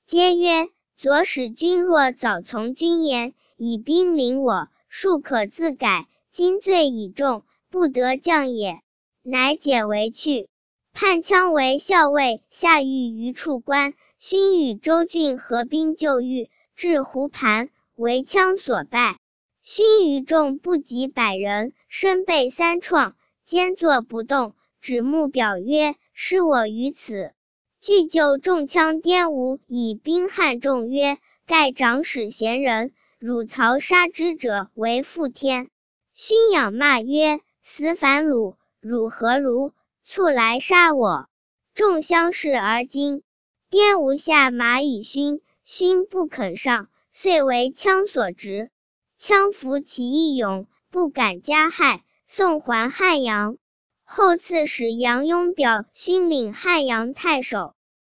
皆曰：左使君若早从军言，以兵临我，庶可自改，今罪已重，不得降也。乃解围去。叛羌为校尉，下狱于处官。勋与州郡合兵救狱，至湖盘，为羌所败。勋余众不及100人，身被3创，坚坐不动，指目表曰：失我于此。具就众羌颠吴，以兵汉众曰：盖长史贤人，汝曹杀之者为负天。勋仰骂曰：死反虏，汝何如？促来杀我。众相视而惊。颠吴下马与勋，勋不肯上，遂为羌所执。羌服其义勇，不敢加害，送还汉阳。后赐使杨雍表勋领汉阳太守。